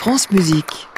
France Musique.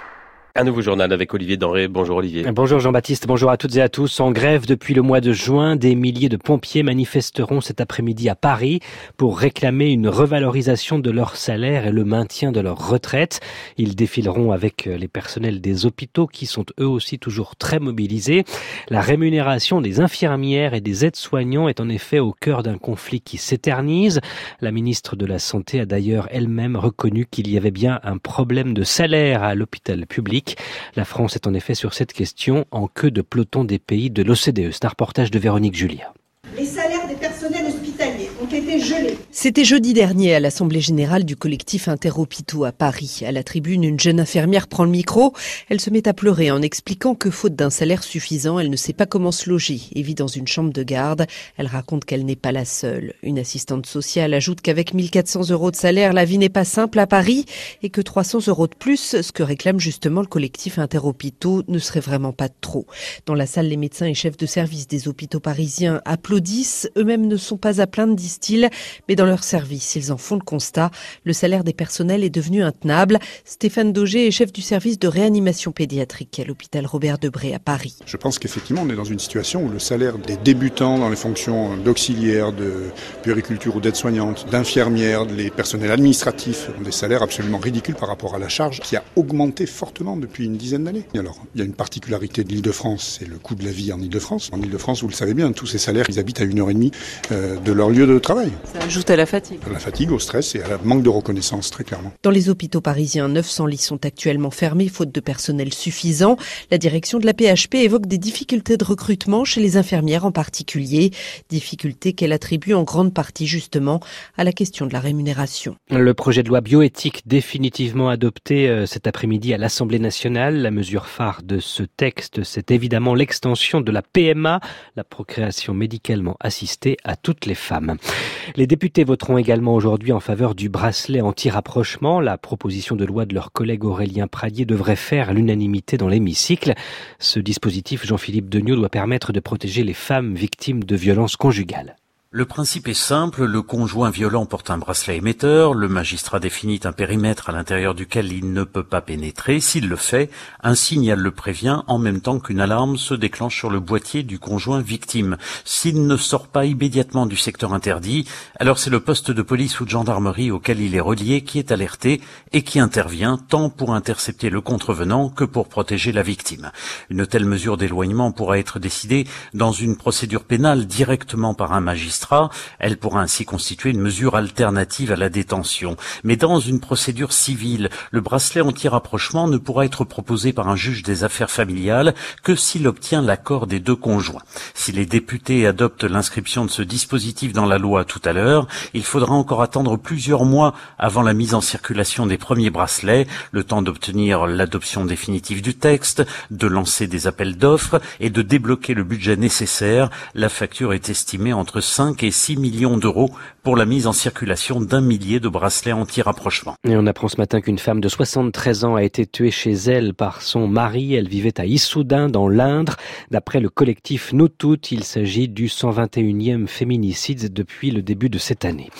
Un nouveau journal avec Olivier Denré. Bonjour Olivier. Bonjour Jean-Baptiste, bonjour à toutes et à tous. En grève depuis le mois de juin, des milliers de pompiers manifesteront cet après-midi à Paris pour réclamer une revalorisation de leur salaire et le maintien de leur retraite. Ils défileront avec les personnels des hôpitaux qui sont eux aussi toujours très mobilisés. La rémunération des infirmières et des aides-soignants est en effet au cœur d'un conflit qui s'éternise. La ministre de la Santé a d'ailleurs elle-même reconnu qu'il y avait bien un problème de salaire à l'hôpital public. La France est en effet sur cette question en queue de peloton des pays de l'OCDE. C'est un reportage de Véronique Julia. Les salaires des personnels hospitaliers ont été gelés. C'était jeudi dernier à l'Assemblée générale du collectif Interhôpitaux à Paris. À la tribune, une jeune infirmière prend le micro. Elle se met à pleurer en expliquant que faute d'un salaire suffisant, elle ne sait pas comment se loger et vit dans une chambre de garde. Elle raconte qu'elle n'est pas la seule. Une assistante sociale ajoute qu'avec 1 400 € de salaire, la vie n'est pas simple à Paris et que 300 € de plus, ce que réclame justement le collectif Interhôpitaux, ne serait vraiment pas de trop. Dans la salle, les médecins et chefs de service des hôpitaux parisiens applaudissent. Eux-mêmes ne sont pas à plaindre, disent-ils, mais dans leur service, ils en font le constat. Le salaire des personnels est devenu intenable. Stéphane Dauger est chef du service de réanimation pédiatrique à l'hôpital Robert Debré à Paris. Je pense qu'effectivement, on est dans une situation où le salaire des débutants dans les fonctions d'auxiliaires, de puériculture ou d'aide-soignante, d'infirmières, les personnels administratifs ont des salaires absolument ridicules par rapport à la charge qui a augmenté fortement depuis une dizaine d'années. Alors, il y a une particularité de l'Île-de-France, c'est le coût de la vie en Île-de-France. En Île-de-France, vous le savez bien, tous ces salaires, ils habitent à 1h30 de leur lieu de travail. Ça ajoute à la fatigue. À la fatigue, au stress et à la manque de reconnaissance, très clairement. Dans les hôpitaux parisiens, 900 lits sont actuellement fermés, faute de personnel suffisant. La direction de la PHP évoque des difficultés de recrutement chez les infirmières en particulier. Difficultés qu'elle attribue en grande partie justement à la question de la rémunération. Le projet de loi bioéthique définitivement adopté cet après-midi à l'Assemblée nationale. La mesure phare de ce texte, c'est évidemment l'extension de la PMA, la procréation médicalement assistée à toutes les femmes. Les députés voteront également aujourd'hui en faveur du bracelet anti-rapprochement. La proposition de loi de leur collègue Aurélien Pradié devrait faire l'unanimité dans l'hémicycle. Ce dispositif, Jean-Philippe Degnaud, doit permettre de protéger les femmes victimes de violences conjugales. Le principe est simple, le conjoint violent porte un bracelet émetteur, le magistrat définit un périmètre à l'intérieur duquel il ne peut pas pénétrer. S'il le fait, un signal le prévient en même temps qu'une alarme se déclenche sur le boîtier du conjoint victime. S'il ne sort pas immédiatement du secteur interdit, alors c'est le poste de police ou de gendarmerie auquel il est relié qui est alerté et qui intervient tant pour intercepter le contrevenant que pour protéger la victime. Une telle mesure d'éloignement pourra être décidée dans une procédure pénale directement par un magistrat. Elle pourra ainsi constituer une mesure alternative à la détention. Mais dans une procédure civile, le bracelet anti-rapprochement ne pourra être proposé par un juge des affaires familiales que s'il obtient l'accord des deux conjoints. Si les députés adoptent l'inscription de ce dispositif dans la loi tout à l'heure, il faudra encore attendre plusieurs mois avant la mise en circulation des premiers bracelets, le temps d'obtenir l'adoption définitive du texte, de lancer des appels d'offres et de débloquer le budget nécessaire. La facture est estimée entre 5 et 6 millions d'euros pour la mise en circulation d'1 millier de bracelets anti-rapprochement. Et on apprend ce matin qu'une femme de 73 ans a été tuée chez elle par son mari. Elle vivait à Issoudun, dans l'Indre. D'après le collectif Nous Toutes, il s'agit du 121e féminicide depuis le début de cette année.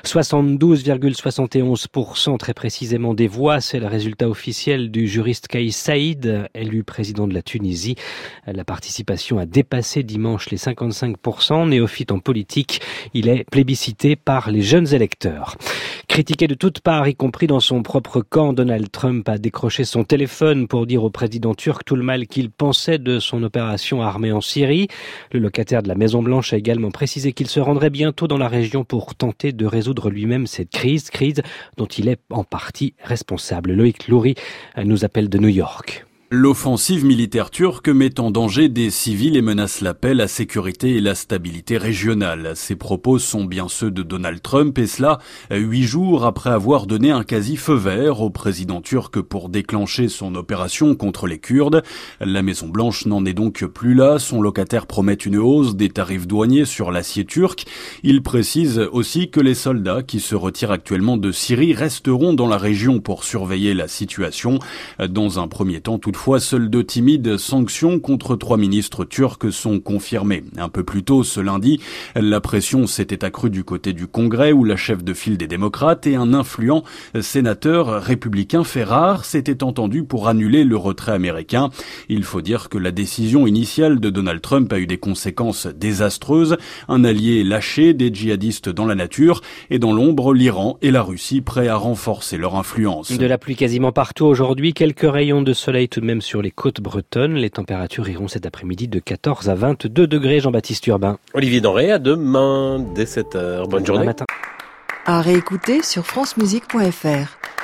72,71% très précisément des voix, c'est le résultat officiel du juriste Kais Saïd, élu président de la Tunisie. La participation a dépassé dimanche les 55%. Néophyte en politique, il est plébiscité par les jeunes électeurs. Critiqué de toutes parts, y compris dans son propre camp, Donald Trump a décroché son téléphone pour dire au président turc tout le mal qu'il pensait de son opération armée en Syrie. Le locataire de la Maison-Blanche a également précisé qu'il se rendrait bientôt dans la région pour tenter de résoudre lui-même cette crise dont il est en partie responsable. Loïc Loury nous appelle de New York. L'offensive militaire turque met en danger des civils et menace la paix, la sécurité et la stabilité régionale. Ces propos sont bien ceux de Donald Trump et cela 8 jours après avoir donné un quasi-feu vert au président turc pour déclencher son opération contre les Kurdes. La Maison-Blanche n'en est donc plus là. Son locataire promet une hausse des tarifs douaniers sur l'acier turc. Il précise aussi que les soldats qui se retirent actuellement de Syrie resteront dans la région pour surveiller la situation. Dans un premier temps, toutefois, Toutefois, seules 2 timides sanctions contre 3 ministres turcs sont confirmées. Un peu plus tôt, ce lundi, la pression s'était accrue du côté du Congrès où la chef de file des démocrates et un influent sénateur républicain fait rare s'était entendu pour annuler le retrait américain. Il faut dire que la décision initiale de Donald Trump a eu des conséquences désastreuses. Un allié lâché, des djihadistes dans la nature et dans l'ombre, l'Iran et la Russie prêts à renforcer leur influence. De la pluie quasiment partout aujourd'hui, quelques rayons de soleil tout de même sur les côtes bretonnes. Les températures iront cet après-midi de 14 à 22 degrés. Jean-Baptiste Urbain. Olivier Denré, à demain dès 7h. Bonne journée. Matin. À réécouter sur francemusique.fr.